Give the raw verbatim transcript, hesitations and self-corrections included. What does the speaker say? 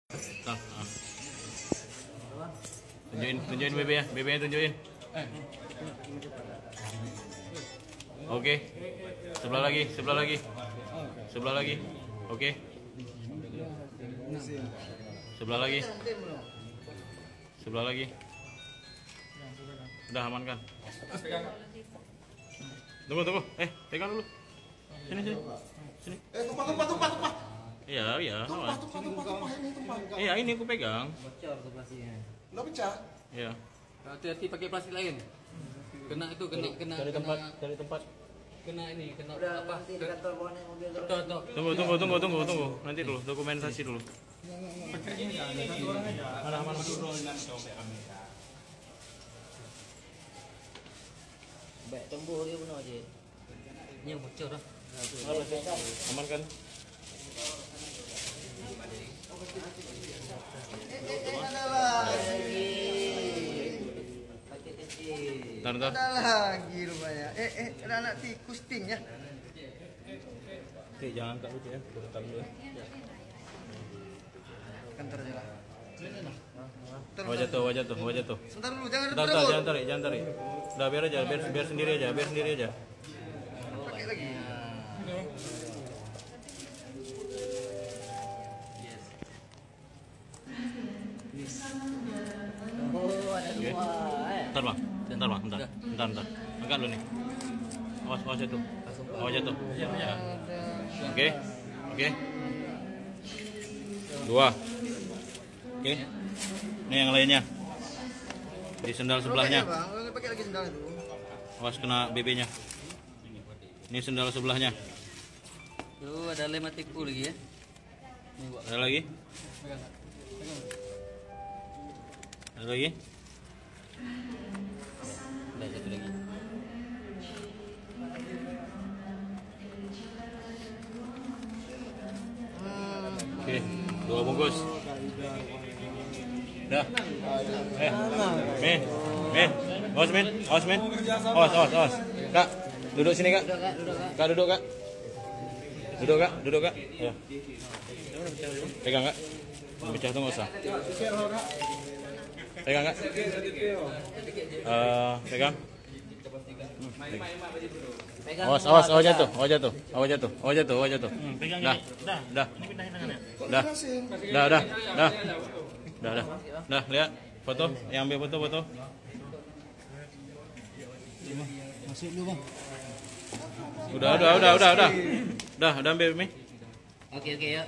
Nah, ah. Tunjukin, tunjukin B B nya, B B nya tunjukin. Oke. Sebelah lagi, sebelah lagi. Sebelah lagi. Oke. Sebelah lagi. Sebelah lagi. Udah amankan. Tunggu, tunggu. Eh, pegang dulu. Sini, sini. Sini. Eh, tumpah, tumpah, tumpah, tumpah. Iya, iya. Tumpah, tumpah, tumpah, tumpah, ini tumpah. Iya, ini aku pegang. Bocor tuh plastiknya. Udah pecah. Iya. Hati-hati pakai plastik lain. Kena itu, kena kena Dari tempat, dari tempat. kena ini, kena Udah apa? nanti di kantor bawain mobil terus. Tuh, tuh. Tunggu, tunggu, tunggu, tunggu, tunggu. Nanti dulu, dokumentasi dulu. Mana, mana? Baik tembur dia benar je. Ini yang bocor lah. Amankan. Ada lagi. Pakai kecil. Ntar, ntar. Ada lagi rupanya. Eh, eh, ada anak tikus ting ya. Oke, jangan angkat dulu ya. Rekam dulu. Kantor aja lah. Wajah tuh, wajah tuh, wajah tuh. Sebentar dulu, jangan Bentar, bentar, jangan tarik, jangan tarik. Udah biar aja, biar biar sendiri aja, biar sendiri aja. pakai lagi. Oh, ada Oke. dua. Eh. Bentar bang, bentar bang, bentar, bentar, bentar. Angkat dulu nih. Awas, awas jatuh. Awas jatuh. Ya. Oke, oke. Dua. Oke. Ini yang lainnya. Di sendal sebelahnya. Pakai, Bang. Pakai lagi sendal itu. Awas kena B B-nya. Ini sendal sebelahnya. Tuh ada lem tipu lagi ya. Ini buat Ada lagi? pegang. Pegang. Ada lagi? Ada satu lagi. Oke, dua bungkus. Dah. Eh, Min, Min, awas Min, awas Min, awas, awas, awas. Kak, duduk sini kak. Kak duduk kak. Duduk kak, duduk kak. Ya. Pegang kak. Pecah tuh nggak usah. Pegang kak. Eh, pegang. Pegang. Awas, awas, awas jatuh, awas jatuh, awas jatuh, awas jatuh, awas jatuh. Dah, dah, dah, dah, dah, dah, dah, dah, dah, lihat foto, yang ambil foto, foto. Masuk dulu, Bang. Udah, udah, udah, udah, udah, udah, udah ambil Mi. Oke, oke ya.